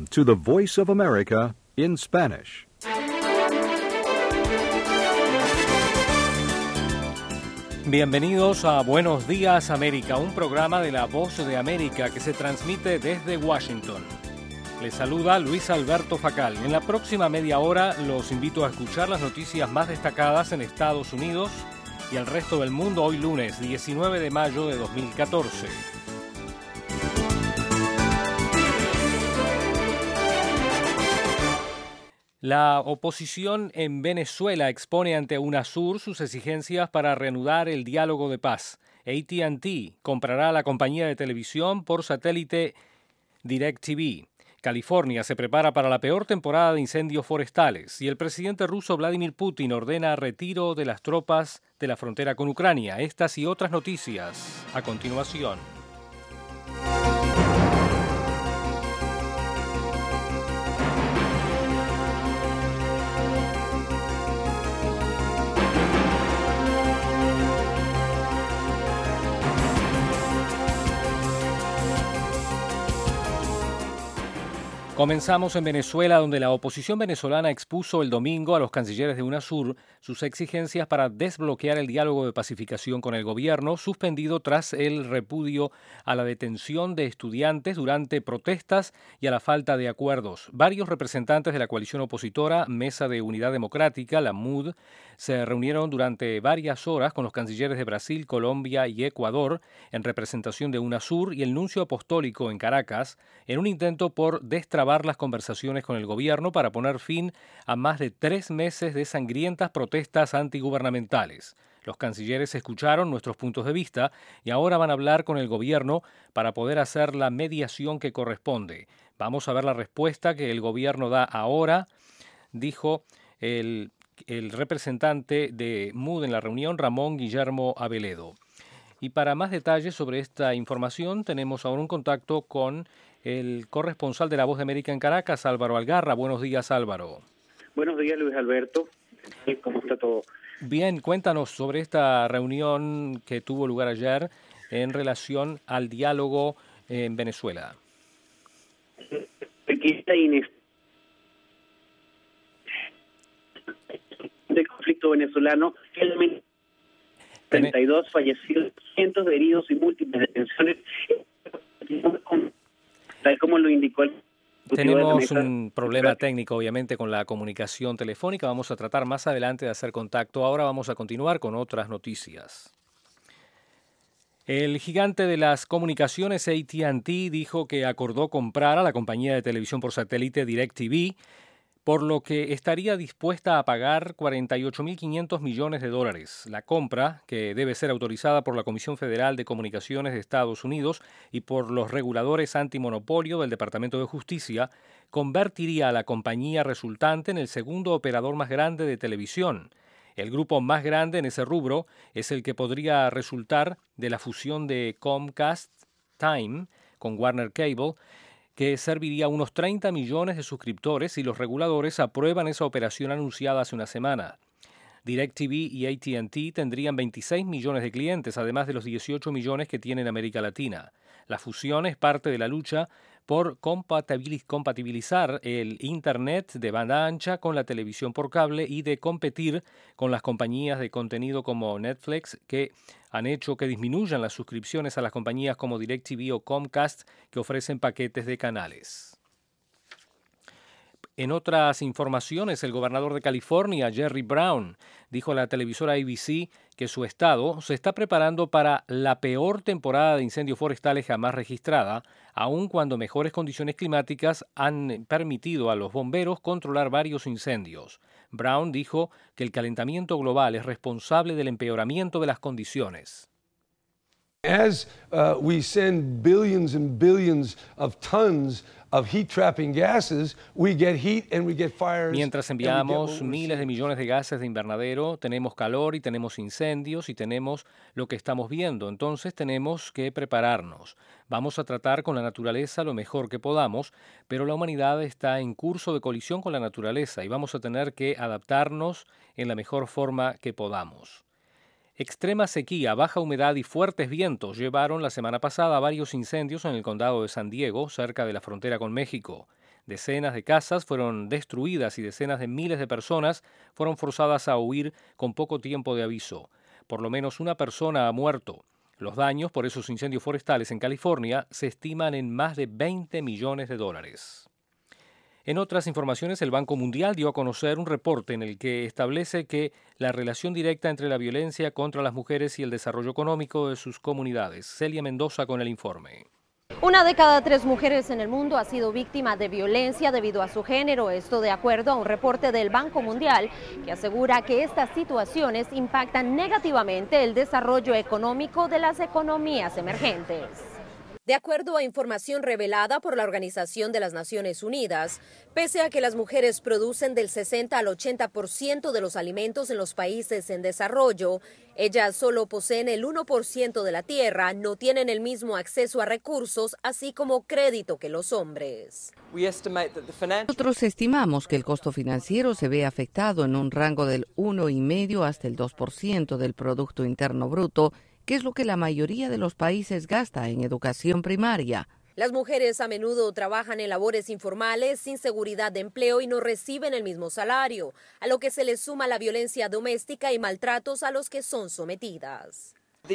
Welcome to the Voice of America in Spanish. Bienvenidos a Buenos Días América, un programa de la Voz de América que se transmite desde Washington. Les saluda Luis Alberto Facal. En la próxima media hora los invito a escuchar las noticias más destacadas en Estados Unidos y el resto del mundo hoy lunes 19 de mayo de 2014. La oposición en Venezuela expone ante UNASUR sus exigencias para reanudar el diálogo de paz. AT&T comprará a la compañía de televisión por satélite DirecTV. California se prepara para la peor temporada de incendios forestales y el presidente ruso Vladimir Putin ordena retiro de las tropas de la frontera con Ucrania. Estas y otras noticias a continuación. Comenzamos en Venezuela, donde la oposición venezolana expuso el domingo a los cancilleres de UNASUR sus exigencias para desbloquear el diálogo de pacificación con el gobierno, suspendido tras el repudio a la detención de estudiantes durante protestas y a la falta de acuerdos. Varios representantes de la coalición opositora, Mesa de Unidad Democrática, la MUD, se reunieron durante varias horas con los cancilleres de Brasil, Colombia y Ecuador, en representación de UNASUR y el nuncio apostólico en Caracas, en un intento por destrabar las conversaciones con el gobierno para poner fin a más de 3 meses de sangrientas protestas antigubernamentales. Los cancilleres escucharon nuestros puntos de vista y ahora van a hablar con el gobierno para poder hacer la mediación que corresponde. Vamos a ver la respuesta que el gobierno da ahora, dijo el representante de MUD en la reunión, Ramón Guillermo Aveledo. Y para más detalles sobre esta información tenemos ahora un contacto con el corresponsal de La Voz de América en Caracas, Álvaro Algarra. Buenos días, Álvaro. Buenos días, Luis Alberto. ¿Cómo está todo? Bien, cuéntanos sobre esta reunión que tuvo lugar ayer en relación al diálogo en Venezuela. Del conflicto venezolano, 32 fallecidos, cientos de heridos y múltiples detenciones, tal como lo indicó el... Tenemos un problema técnico, obviamente, con la comunicación telefónica. Vamos a tratar más adelante de hacer contacto. Ahora vamos a continuar con otras noticias. El gigante de las comunicaciones AT&T dijo que acordó comprar a la compañía de televisión por satélite DirecTV, por lo que estaría dispuesta a pagar $48.500 millones. La compra, que debe ser autorizada por la Comisión Federal de Comunicaciones de Estados Unidos y por los reguladores antimonopolio del Departamento de Justicia, convertiría a la compañía resultante en el segundo operador más grande de televisión. El grupo más grande en ese rubro es el que podría resultar de la fusión de Comcast Time con Warner Cable, que serviría a unos 30 millones de suscriptores si los reguladores aprueban esa operación anunciada hace una semana. DirecTV y AT&T tendrían 26 millones de clientes, además de los 18 millones que tiene en América Latina. La fusión es parte de la lucha por compatibilizar el Internet de banda ancha con la televisión por cable y de competir con las compañías de contenido como Netflix, que han hecho que disminuyan las suscripciones a las compañías como DirecTV o Comcast, que ofrecen paquetes de canales. En otras informaciones, el gobernador de California, Jerry Brown, dijo a la televisora ABC que su estado se está preparando para la peor temporada de incendios forestales jamás registrada, aun cuando mejores condiciones climáticas han permitido a los bomberos controlar varios incendios. Brown dijo que el calentamiento global es responsable del empeoramiento de las condiciones. As we send billions and billions of tons of heat-trapping gases, we get heat and we get fires. Mientras enviamos miles de millones de gases de invernadero, tenemos calor y tenemos incendios y tenemos lo que estamos viendo. Entonces tenemos que prepararnos. Vamos a tratar con la naturaleza lo mejor que podamos, pero la humanidad está en curso de colisión con la naturaleza y vamos a tener que adaptarnos en la mejor forma que podamos. Extrema sequía, baja humedad y fuertes vientos llevaron la semana pasada a varios incendios en el condado de San Diego, cerca de la frontera con México. Decenas de casas fueron destruidas y decenas de miles de personas fueron forzadas a huir con poco tiempo de aviso. Por lo menos una persona ha muerto. Los daños por esos incendios forestales en California se estiman en más de $20 millones. En otras informaciones, el Banco Mundial dio a conocer un reporte en el que establece que la relación directa entre la violencia contra las mujeres y el desarrollo económico de sus comunidades. Celia Mendoza con el informe. 1 de cada 3 mujeres en el mundo ha sido víctima de violencia debido a su género, esto de acuerdo a un reporte del Banco Mundial que asegura que estas situaciones impactan negativamente el desarrollo económico de las economías emergentes. De acuerdo a información revelada por la Organización de las Naciones Unidas, pese a que las mujeres producen del 60 al 80% de los alimentos en los países en desarrollo, ellas solo poseen el 1% de la tierra, no tienen el mismo acceso a recursos, así como crédito que los hombres. Nosotros estimamos que el costo financiero se ve afectado en un rango del 1,5 hasta el 2% del Producto Interno Bruto, que es lo que la mayoría de los países gasta en educación primaria. Las mujeres a menudo trabajan en labores informales, sin seguridad de empleo y no reciben el mismo salario, a lo que se les suma la violencia doméstica y maltratos a los que son sometidas.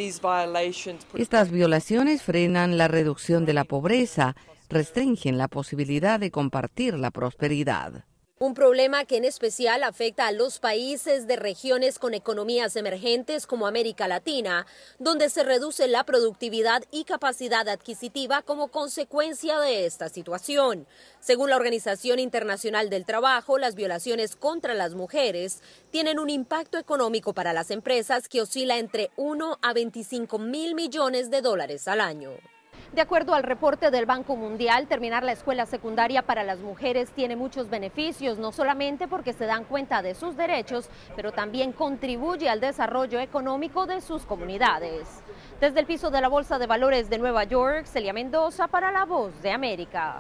Estas violaciones frenan la reducción de la pobreza, restringen la posibilidad de compartir la prosperidad. Un problema que en especial afecta a los países de regiones con economías emergentes como América Latina, donde se reduce la productividad y capacidad adquisitiva como consecuencia de esta situación. Según la Organización Internacional del Trabajo, las violaciones contra las mujeres tienen un impacto económico para las empresas que oscila entre 1 a 25 mil millones de dólares al año. De acuerdo al reporte del Banco Mundial, terminar la escuela secundaria para las mujeres tiene muchos beneficios, no solamente porque se dan cuenta de sus derechos, pero también contribuye al desarrollo económico de sus comunidades. Desde el piso de la Bolsa de Valores de Nueva York, Celia Mendoza para La Voz de América.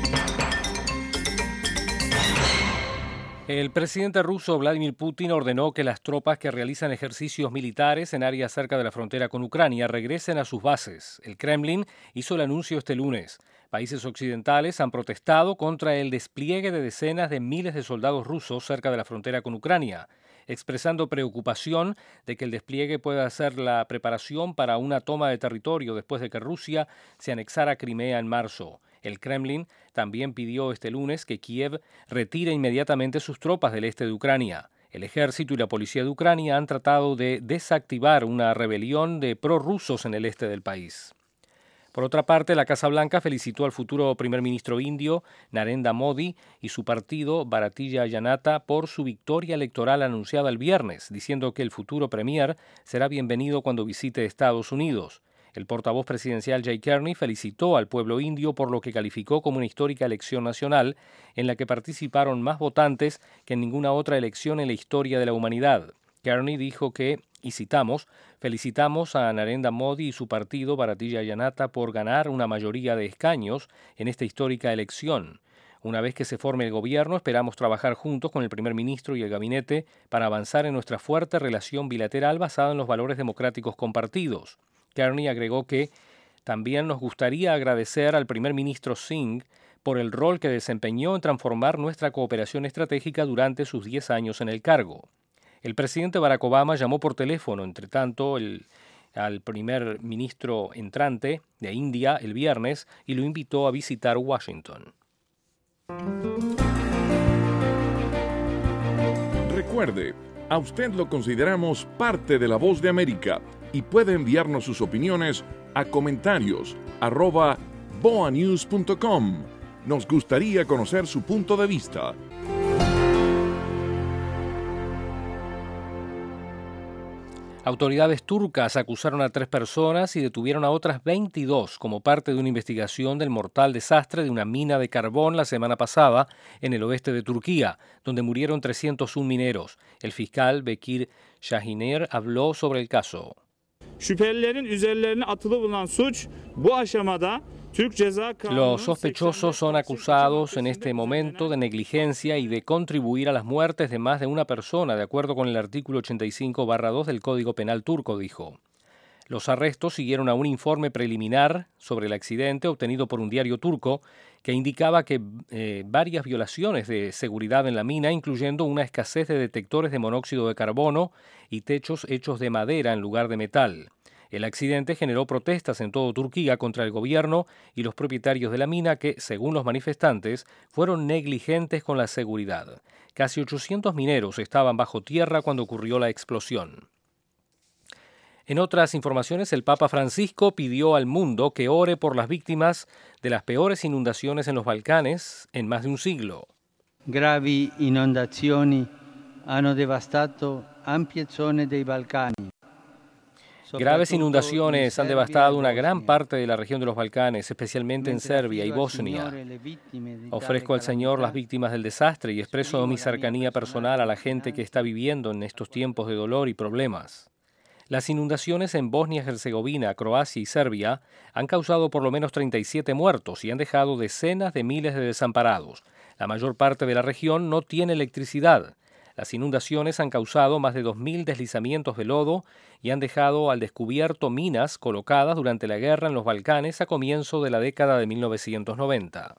El presidente ruso Vladimir Putin ordenó que las tropas que realizan ejercicios militares en áreas cerca de la frontera con Ucrania regresen a sus bases. El Kremlin hizo el anuncio este lunes. Países occidentales han protestado contra el despliegue de decenas de miles de soldados rusos cerca de la frontera con Ucrania, expresando preocupación de que el despliegue pueda ser la preparación para una toma de territorio después de que Rusia se anexara Crimea en marzo. El Kremlin también pidió este lunes que Kiev retire inmediatamente sus tropas del este de Ucrania. El ejército y la policía de Ucrania han tratado de desactivar una rebelión de prorrusos en el este del país. Por otra parte, la Casa Blanca felicitó al futuro primer ministro indio, Narendra Modi, y su partido, Bharatiya Janata, por su victoria electoral anunciada el viernes, diciendo que el futuro premier será bienvenido cuando visite Estados Unidos. El portavoz presidencial Jay Carney felicitó al pueblo indio por lo que calificó como una histórica elección nacional en la que participaron más votantes que en ninguna otra elección en la historia de la humanidad. Carney dijo que, y citamos, felicitamos a Narendra Modi y su partido Bharatiya Janata por ganar una mayoría de escaños en esta histórica elección. Una vez que se forme el gobierno, esperamos trabajar juntos con el primer ministro y el gabinete para avanzar en nuestra fuerte relación bilateral basada en los valores democráticos compartidos. Carney agregó que también nos gustaría agradecer al primer ministro Singh por el rol que desempeñó en transformar nuestra cooperación estratégica durante sus 10 años en el cargo. El presidente Barack Obama llamó por teléfono, entre tanto, al primer ministro entrante de India el viernes y lo invitó a visitar Washington. Recuerde, a usted lo consideramos parte de La Voz de América y puede enviarnos sus opiniones a comentarios@boanews.com. Nos gustaría conocer su punto de vista. Autoridades turcas acusaron a 3 personas y detuvieron a otras 22 como parte de una investigación del mortal desastre de una mina de carbón la semana pasada en el oeste de Turquía, donde murieron 301 mineros. El fiscal Bekir Şahiner habló sobre el caso. Los sospechosos son acusados en este momento de negligencia y de contribuir a las muertes de más de una persona, de acuerdo con el artículo 85/2 del Código Penal turco, dijo. Los arrestos siguieron a un informe preliminar sobre el accidente obtenido por un diario turco que indicaba que varias violaciones de seguridad en la mina, incluyendo una escasez de detectores de monóxido de carbono y techos hechos de madera en lugar de metal. El accidente generó protestas en todo Turquía contra el gobierno y los propietarios de la mina que, según los manifestantes, fueron negligentes con la seguridad. Casi 800 mineros estaban bajo tierra cuando ocurrió la explosión. En otras informaciones, el Papa Francisco pidió al mundo que ore por las víctimas de las peores inundaciones en los Balcanes en más de un siglo. Gravi inondazioni hanno devastato ampie zone dei Balcani. Graves inundaciones han devastado una gran parte de la región de los Balcanes, especialmente en Serbia y Bosnia. Ofrezco al Señor las víctimas del desastre y expreso mi cercanía personal a la gente que está viviendo en estos tiempos de dolor y problemas. Las inundaciones en Bosnia y Herzegovina, Croacia y Serbia han causado por lo menos 37 muertos y han dejado decenas de miles de desamparados. La mayor parte de la región no tiene electricidad. Las inundaciones han causado más de 2.000 deslizamientos de lodo y han dejado al descubierto minas colocadas durante la guerra en los Balcanes a comienzo de la década de 1990.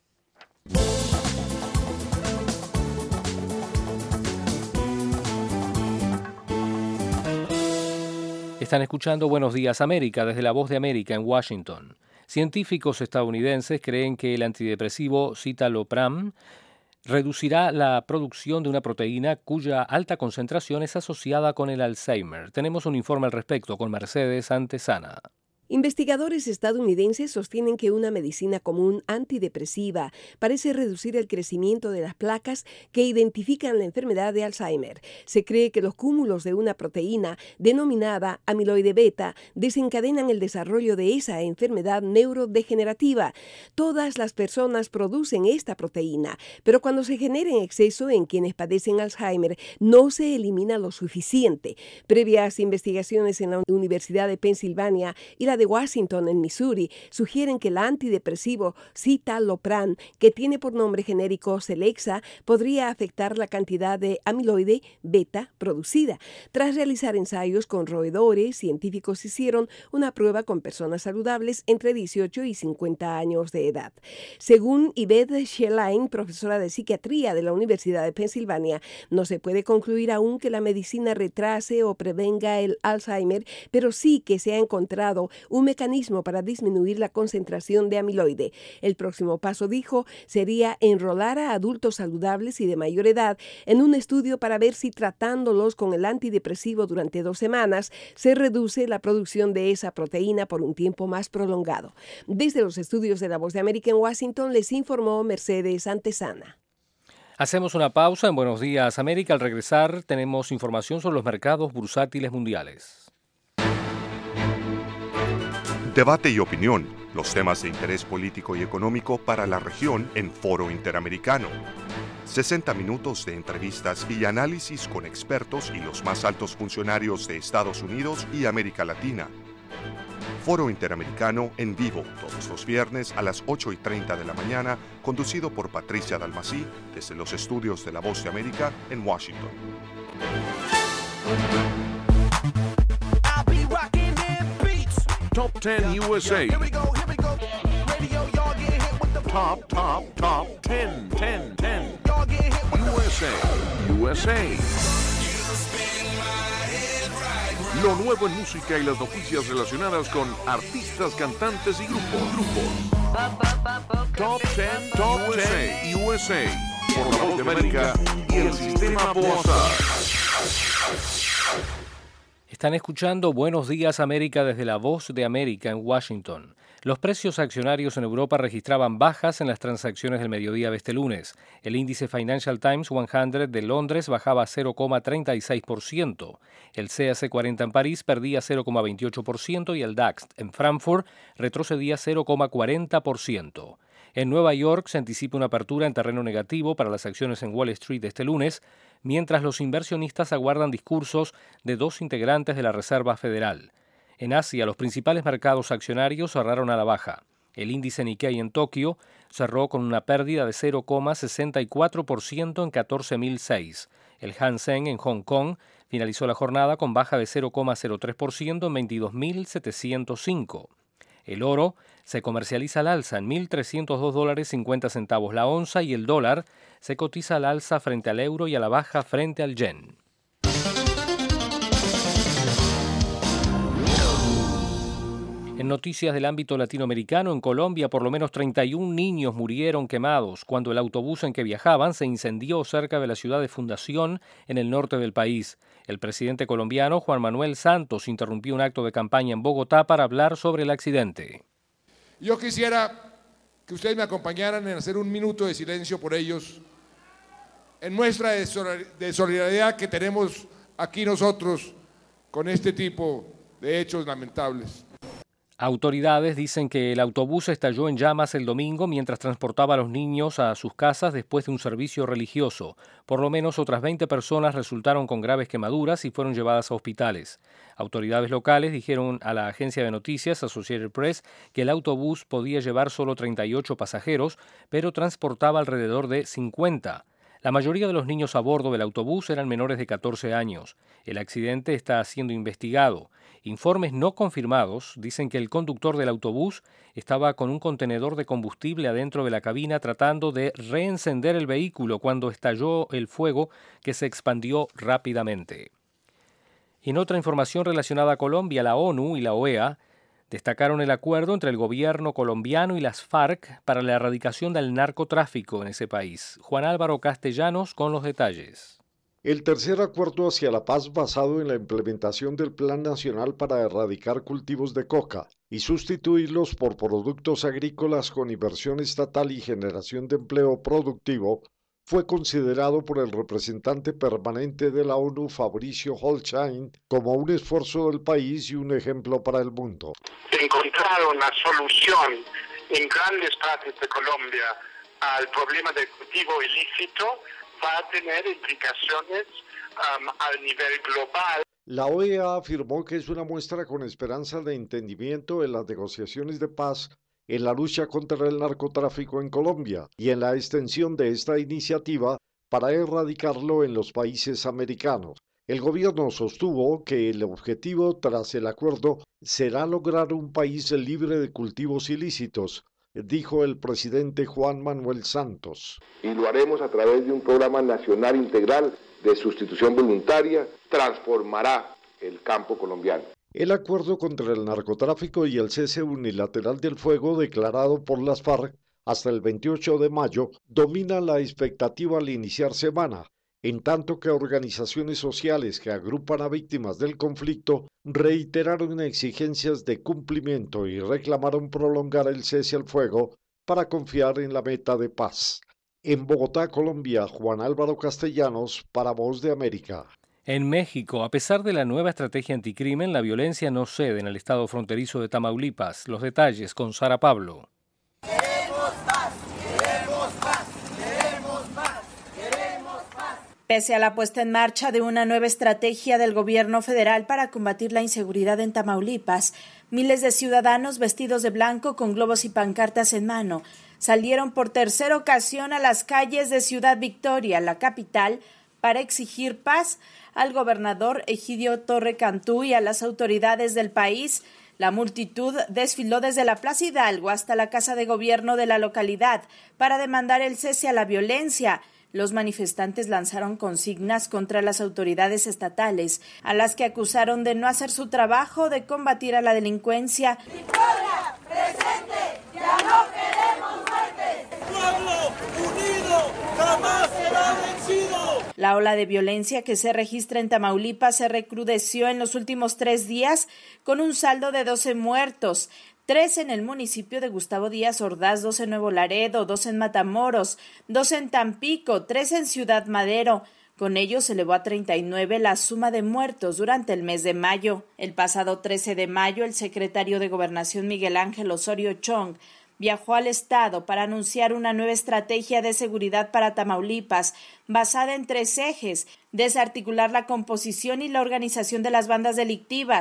Están escuchando Buenos Días América desde La Voz de América en Washington. Científicos estadounidenses creen que el antidepresivo citalopram reducirá la producción de una proteína cuya alta concentración es asociada con el Alzheimer. Tenemos un informe al respecto con Mercedes Antesana. Investigadores estadounidenses sostienen que una medicina común antidepresiva parece reducir el crecimiento de las placas que identifican la enfermedad de Alzheimer. Se cree que los cúmulos de una proteína denominada amiloide beta desencadenan el desarrollo de esa enfermedad neurodegenerativa. Todas las personas producen esta proteína, pero cuando se genera en exceso en quienes padecen Alzheimer, no se elimina lo suficiente. Previas investigaciones en la Universidad de Pensilvania y la de Washington, en Missouri, sugieren que el antidepresivo citalopram, que tiene por nombre genérico Celexa, podría afectar la cantidad de amiloide beta producida. Tras realizar ensayos con roedores, científicos hicieron una prueba con personas saludables entre 18 y 50 años de edad. Según Yvette Schlein, profesora de psiquiatría de la Universidad de Pensilvania, no se puede concluir aún que la medicina retrase o prevenga el Alzheimer, pero sí que se ha encontrado un mecanismo para disminuir la concentración de amiloide. El próximo paso, dijo, sería enrolar a adultos saludables y de mayor edad en un estudio para ver si tratándolos con el antidepresivo durante 2 semanas se reduce la producción de esa proteína por un tiempo más prolongado. Desde los estudios de La Voz de América en Washington les informó Mercedes Antesana. Hacemos una pausa en Buenos Días América. Al regresar tenemos información sobre los mercados bursátiles mundiales. Debate y opinión, los temas de interés político y económico para la región en Foro Interamericano. 60 minutos de entrevistas y análisis con expertos y los más altos funcionarios de Estados Unidos y América Latina. Foro Interamericano en vivo todos los viernes a las 8:30 de la mañana, conducido por Patricia Dalmací desde los estudios de La Voz de América en Washington. Top 10 USA. Here we go. Radio, y'all get hit with the top 10. USA. Lo nuevo en música y las noticias relacionadas con artistas, cantantes y grupos. Top 10 USA. Por La Voz de América y el Sistema Boazar. Están escuchando Buenos Días América desde La Voz de América en Washington. Los precios accionarios en Europa registraban bajas en las transacciones del mediodía de este lunes. El índice Financial Times 100 de Londres bajaba 0,36%. El CAC 40 en París perdía 0,28% y el DAX en Frankfurt retrocedía 0,40%. En Nueva York se anticipa una apertura en terreno negativo para las acciones en Wall Street este lunes, mientras los inversionistas aguardan discursos de 2 integrantes de la Reserva Federal. En Asia, los principales mercados accionarios cerraron a la baja. El índice Nikkei en Tokio cerró con una pérdida de 0,64% en 14.006. El Hang Seng en Hong Kong finalizó la jornada con baja de 0,03% en 22.705. El oro se comercializa al alza en $1.302.50 la onza y el dólar se cotiza al alza frente al euro y a la baja frente al yen. En noticias del ámbito latinoamericano, en Colombia, por lo menos 31 niños murieron quemados cuando el autobús en que viajaban se incendió cerca de la ciudad de Fundación, en el norte del país. El presidente colombiano, Juan Manuel Santos, interrumpió un acto de campaña en Bogotá para hablar sobre el accidente. Yo quisiera que ustedes me acompañaran en hacer un minuto de silencio por ellos, en muestra de solidaridad que tenemos aquí nosotros con este tipo de hechos lamentables. Autoridades dicen que el autobús estalló en llamas el domingo mientras transportaba a los niños a sus casas después de un servicio religioso. Por lo menos otras 20 personas resultaron con graves quemaduras y fueron llevadas a hospitales. Autoridades locales dijeron a la agencia de noticias Associated Press que el autobús podía llevar solo 38 pasajeros, pero transportaba alrededor de 50. La mayoría de los niños a bordo del autobús eran menores de 14 años. El accidente está siendo investigado. Informes no confirmados dicen que el conductor del autobús estaba con un contenedor de combustible adentro de la cabina tratando de reencender el vehículo cuando estalló el fuego que se expandió rápidamente. Y en otra información relacionada a Colombia, la ONU y la OEA destacaron el acuerdo entre el gobierno colombiano y las FARC para la erradicación del narcotráfico en ese país. Juan Álvaro Castellanos con los detalles. El tercer acuerdo hacia la paz basado en la implementación del Plan Nacional para erradicar cultivos de coca y sustituirlos por productos agrícolas con inversión estatal y generación de empleo productivo fue considerado por el representante permanente de la ONU, Fabricio Holstein, como un esfuerzo del país y un ejemplo para el mundo. Encontrar una solución en grandes partes de Colombia al problema del cultivo ilícito va a tener implicaciones a nivel global. La OEA afirmó que es una muestra con esperanza de entendimiento en las negociaciones de paz en la lucha contra el narcotráfico en Colombia y en la extensión de esta iniciativa para erradicarlo en los países americanos. El gobierno sostuvo que el objetivo tras el acuerdo será lograr un país libre de cultivos ilícitos, dijo el presidente Juan Manuel Santos. Y lo haremos a través de un programa nacional integral de sustitución voluntaria, transformará el campo colombiano. El acuerdo contra el narcotráfico y el cese unilateral del fuego declarado por las FARC hasta el 28 de mayo domina la expectativa al iniciar semana, en tanto que organizaciones sociales que agrupan a víctimas del conflicto reiteraron exigencias de cumplimiento y reclamaron prolongar el cese al fuego para confiar en la meta de paz. En Bogotá, Colombia, Juan Álvaro Castellanos, para Voz de América. En México, a pesar de la nueva estrategia anticrimen, la violencia no cede en el estado fronterizo de Tamaulipas. Los detalles con Sara Pablo. Queremos paz, queremos paz, queremos paz, queremos paz. Pese a la puesta en marcha de una nueva estrategia del gobierno federal para combatir la inseguridad en Tamaulipas, miles de ciudadanos vestidos de blanco con globos y pancartas en mano salieron por tercera ocasión a las calles de Ciudad Victoria, la capital, para exigir paz al gobernador Egidio Torre Cantú y a las autoridades del país. La multitud desfiló desde la Plaza Hidalgo hasta la Casa de Gobierno de la localidad para demandar el cese a la violencia. Los manifestantes lanzaron consignas contra las autoridades estatales, a las que acusaron de no hacer su trabajo de combatir a la delincuencia. ¡Victoria! ¡Presente! ¡Ya no queremos muertes! ¡Pueblo unido jamás será vencido! La ola de violencia que se registra en Tamaulipas se recrudeció en los últimos 3 días con un saldo de 12 muertos, 3 en el municipio de Gustavo Díaz Ordaz, 2 en Nuevo Laredo, 2 en Matamoros, 2 en Tampico, 3 en Ciudad Madero. Con ello se elevó a 39 la suma de muertos durante el mes de mayo. El pasado 13 de mayo, el secretario de Gobernación Miguel Ángel Osorio Chong viajó al estado para anunciar una nueva estrategia de seguridad para Tamaulipas, basada en 3 ejes: desarticular la composición y la organización de las bandas delictivas,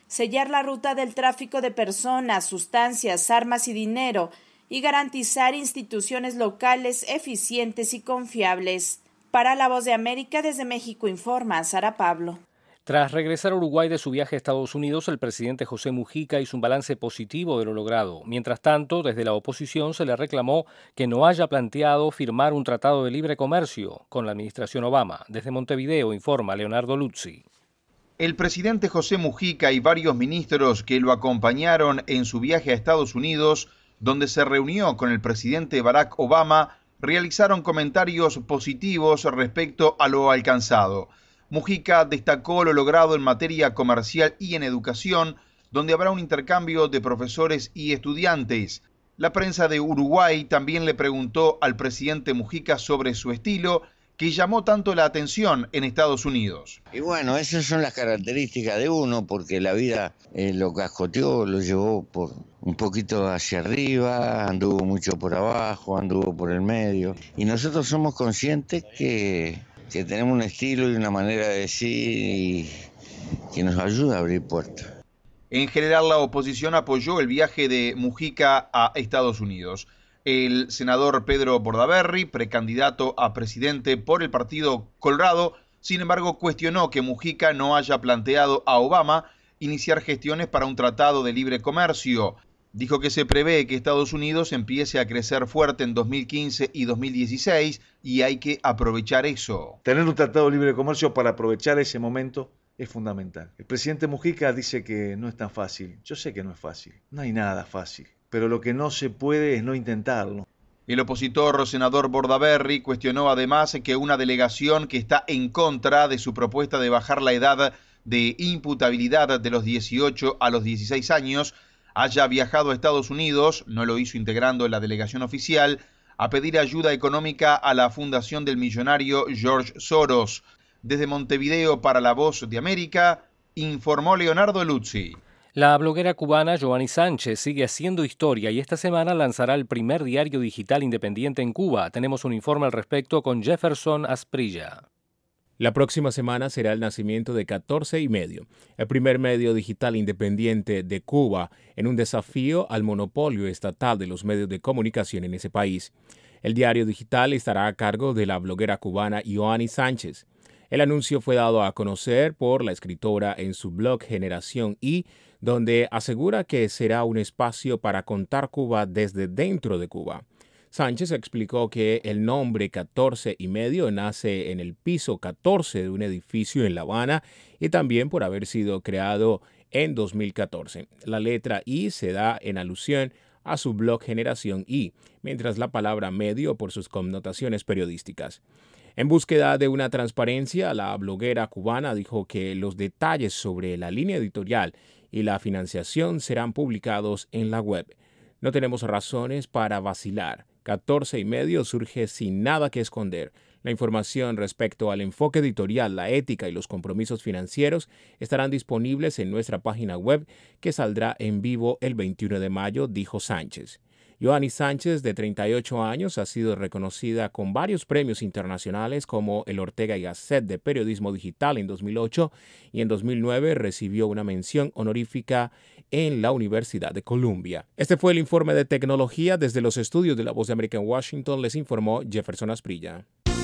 sellar la ruta del tráfico de personas, sustancias, armas y dinero y garantizar instituciones locales eficientes y confiables. Para La Voz de América, desde México informa Sara Pablo. Tras regresar a Uruguay de su viaje a Estados Unidos, el presidente José Mujica hizo un balance positivo de lo logrado. Mientras tanto, desde la oposición se le reclamó que no haya planteado firmar un tratado de libre comercio con la administración Obama. Desde Montevideo informa Leonardo Luzzi. El presidente José Mujica y varios ministros que lo acompañaron en su viaje a Estados Unidos, donde se reunió con el presidente Barack Obama, realizaron comentarios positivos respecto a lo alcanzado. Mujica destacó lo logrado en materia comercial y en educación, donde habrá un intercambio de profesores y estudiantes. La prensa de Uruguay también le preguntó al presidente Mujica sobre su estilo, que llamó tanto la atención en Estados Unidos. Y bueno, esas son las características de uno, porque la vida lo cascoteó, lo llevó por un poquito hacia arriba, anduvo mucho por abajo, anduvo por el medio. Y nosotros somos conscientes que tenemos un estilo y una manera de decir que nos ayuda a abrir puertas. En general, la oposición apoyó el viaje de Mujica a Estados Unidos. El senador Pedro Bordaberry, precandidato a presidente por el Partido Colorado, sin embargo, cuestionó que Mujica no haya planteado a Obama iniciar gestiones para un tratado de libre comercio. Dijo que se prevé que Estados Unidos empiece a crecer fuerte en 2015 y 2016 y hay que aprovechar eso. Tener un tratado de libre comercio para aprovechar ese momento es fundamental. El presidente Mujica dice que no es tan fácil. Yo sé que no es fácil. No hay nada fácil. Pero lo que no se puede es no intentarlo. El opositor senador Bordaberry cuestionó además que una delegación que está en contra de su propuesta de bajar la edad de imputabilidad de los 18 a los 16 años haya viajado a Estados Unidos, no lo hizo integrando la delegación oficial, a pedir ayuda económica a la fundación del millonario George Soros. Desde Montevideo para La Voz de América, informó Leonardo Luzzi. La bloguera cubana Yoani Sánchez sigue haciendo historia y esta semana lanzará el primer diario digital independiente en Cuba. Tenemos un informe al respecto con Jefferson Asprilla. La próxima semana será el nacimiento de 14 y medio, el primer medio digital independiente de Cuba, en un desafío al monopolio estatal de los medios de comunicación en ese país. El diario digital estará a cargo de la bloguera cubana Yoani Sánchez. El anuncio fue dado a conocer por la escritora en su blog Generación Y, donde asegura que será un espacio para contar Cuba desde dentro de Cuba. Sánchez explicó que el nombre 14 y medio nace en el piso 14 de un edificio en La Habana y también por haber sido creado en 2014. La letra I se da en alusión a su blog Generación Y, mientras la palabra medio por sus connotaciones periodísticas. En búsqueda de una transparencia, la bloguera cubana dijo que los detalles sobre la línea editorial y la financiación serán publicados en la web. No tenemos razones para vacilar. 14 y medio surge sin nada que esconder. La información respecto al enfoque editorial, la ética y los compromisos financieros estarán disponibles en nuestra página web que saldrá en vivo el 21 de mayo, dijo Sánchez. Yoani Sánchez, de 38 años, ha sido reconocida con varios premios internacionales como el Ortega y Gasset de Periodismo Digital en 2008 y en 2009 recibió una mención honorífica en la Universidad de Columbia. Este fue el informe de tecnología. Desde los estudios de La Voz de América en Washington les informó Jefferson Asprilla.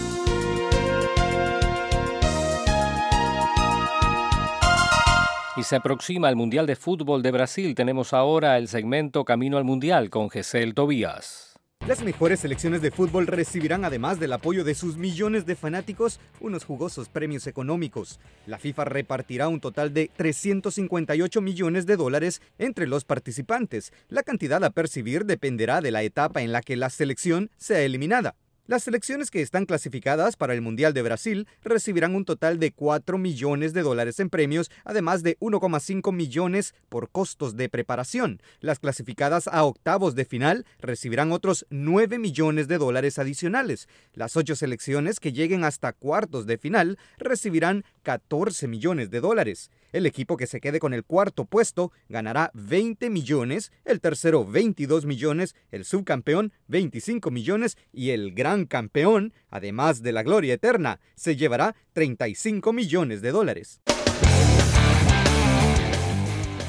Y se aproxima el Mundial de Fútbol de Brasil. Tenemos ahora el segmento Camino al Mundial con Gesel Tobías. Las mejores selecciones de fútbol recibirán, además del apoyo de sus millones de fanáticos, unos jugosos premios económicos. La FIFA repartirá un total de $358 millones entre los participantes. La cantidad a percibir dependerá de la etapa en la que la selección sea eliminada. Las selecciones que están clasificadas para el Mundial de Brasil recibirán un total de $4 millones en premios, además de 1,5 millones por costos de preparación. Las clasificadas a octavos de final recibirán otros $9 millones adicionales. Las 8 selecciones que lleguen hasta cuartos de final recibirán $14 millones. El equipo que se quede con el cuarto puesto ganará 20 millones, el tercero 22 millones, el subcampeón 25 millones y el gran campeón, además de la gloria eterna, se llevará $35 millones.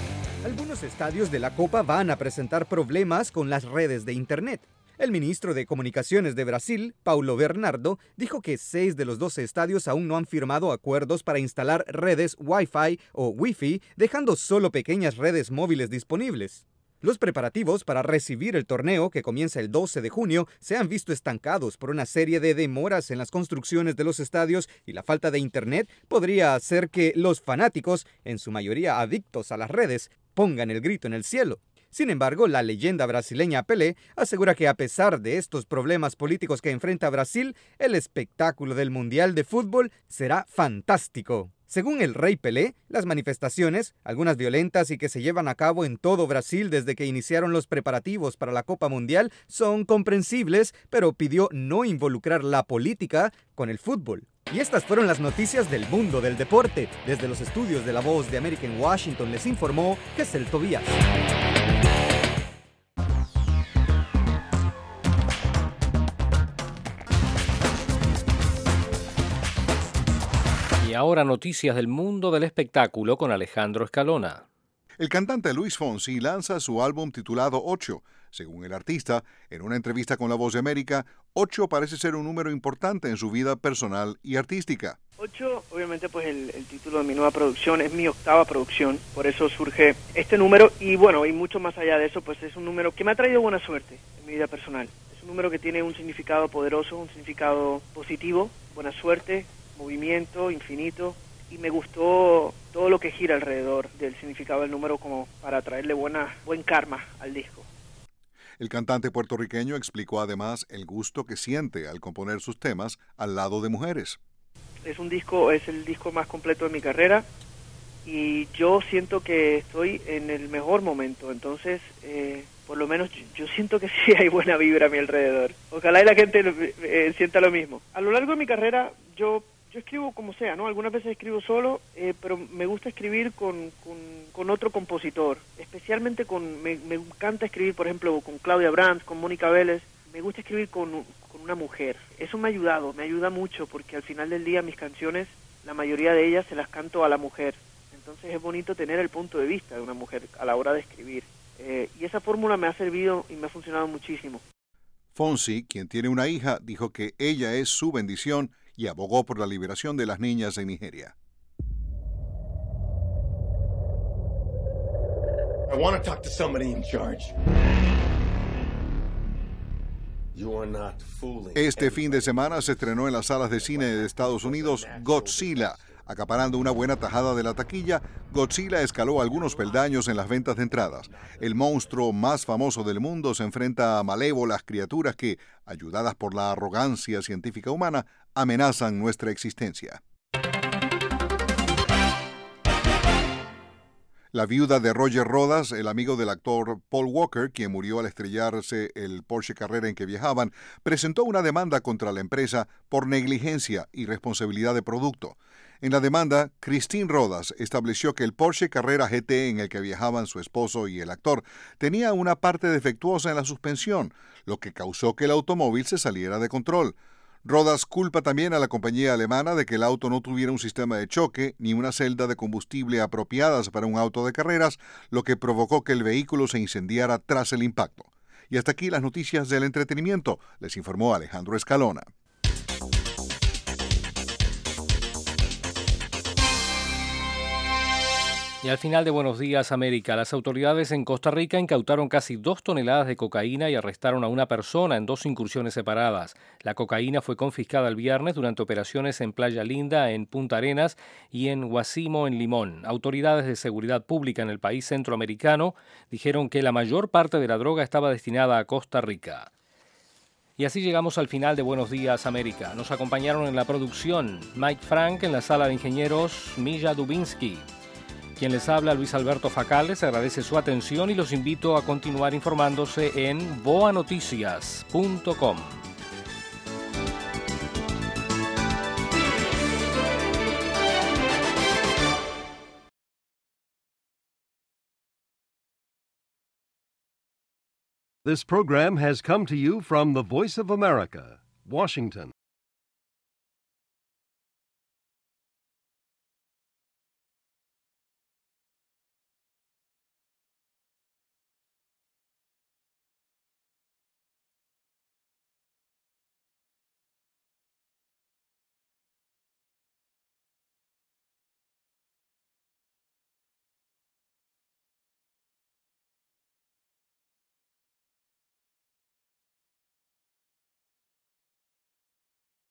Algunos estadios de la Copa van a presentar problemas con las redes de Internet. El ministro de Comunicaciones de Brasil, Paulo Bernardo, dijo que 6 de los 12 estadios aún no han firmado acuerdos para instalar redes Wi-Fi o Wi-Fi, dejando solo pequeñas redes móviles disponibles. Los preparativos para recibir el torneo, que comienza el 12 de junio, se han visto estancados por una serie de demoras en las construcciones de los estadios y la falta de Internet podría hacer que los fanáticos, en su mayoría adictos a las redes, pongan el grito en el cielo. Sin embargo, la leyenda brasileña Pelé asegura que a pesar de estos problemas políticos que enfrenta Brasil, el espectáculo del Mundial de Fútbol será fantástico. Según el rey Pelé, las manifestaciones, algunas violentas y que se llevan a cabo en todo Brasil desde que iniciaron los preparativos para la Copa Mundial, son comprensibles, pero pidió no involucrar la política con el fútbol. Y estas fueron las noticias del mundo del deporte. Desde los estudios de La Voz de América en Washington les informó Gesell Tobías. Y ahora noticias del mundo del espectáculo con Alejandro Escalona. El cantante Luis Fonsi lanza su álbum titulado 8. Según el artista, en una entrevista con La Voz de América, 8 parece ser un número importante en su vida personal y artística. 8, obviamente, pues el título de mi nueva producción, es mi 8ª producción, por eso surge este número y bueno, y mucho más allá de eso, pues es un número que me ha traído buena suerte en mi vida personal. Es un número que tiene un significado poderoso, un significado positivo, buena suerte, movimiento infinito, y me gustó todo lo que gira alrededor del significado del número como para traerle buen karma al disco. El cantante puertorriqueño explicó además el gusto que siente al componer sus temas al lado de mujeres. Es el disco más completo de mi carrera y yo siento que estoy en el mejor momento, entonces por lo menos yo siento que sí hay buena vibra a mi alrededor. Ojalá y la gente sienta lo mismo. A lo largo de mi carrera yo escribo como sea, ¿no? Algunas veces escribo solo, pero me gusta escribir con otro compositor. Especialmente me encanta escribir, por ejemplo, con Claudia Brandt, con Mónica Vélez. Me gusta escribir con una mujer. Eso me ayuda mucho, porque al final del día mis canciones, la mayoría de ellas se las canto a la mujer. Entonces es bonito tener el punto de vista de una mujer a la hora de escribir. Y esa fórmula me ha servido y me ha funcionado muchísimo. Fonsi, quien tiene una hija, dijo que ella es su bendición y abogó por la liberación de las niñas en Nigeria. I want to talk to somebody in charge. Este fin de semana se estrenó en las salas de cine de Estados Unidos Godzilla. Acaparando una buena tajada de la taquilla, Godzilla escaló algunos peldaños en las ventas de entradas. El monstruo más famoso del mundo se enfrenta a malévolas criaturas que, ayudadas por la arrogancia científica humana, amenazan nuestra existencia. La viuda de Roger Rodas, el amigo del actor Paul Walker, quien murió al estrellarse el Porsche Carrera en que viajaban, presentó una demanda contra la empresa por negligencia y responsabilidad de producto. En la demanda, Christine Rodas estableció que el Porsche Carrera GT en el que viajaban su esposo y el actor tenía una parte defectuosa en la suspensión, lo que causó que el automóvil se saliera de control. Rodas culpa también a la compañía alemana de que el auto no tuviera un sistema de choque ni una celda de combustible apropiadas para un auto de carreras, lo que provocó que el vehículo se incendiara tras el impacto. Y hasta aquí las noticias del entretenimiento, les informó Alejandro Escalona. Y al final de Buenos Días América, las autoridades en Costa Rica incautaron casi 2 toneladas de cocaína y arrestaron a una persona en 2 incursiones separadas. La cocaína fue confiscada el viernes durante operaciones en Playa Linda, en Punta Arenas y en Guasimo, en Limón. Autoridades de seguridad pública en el país centroamericano dijeron que la mayor parte de la droga estaba destinada a Costa Rica. Y así llegamos al final de Buenos Días América. Nos acompañaron en la producción Mike Frank, en la sala de ingenieros Milla Dubinsky. Quien les habla, Luis Alberto Facal, les agradece su atención y los invito a continuar informándose en boanoticias.com. This program has come to you from the Voice of America, Washington.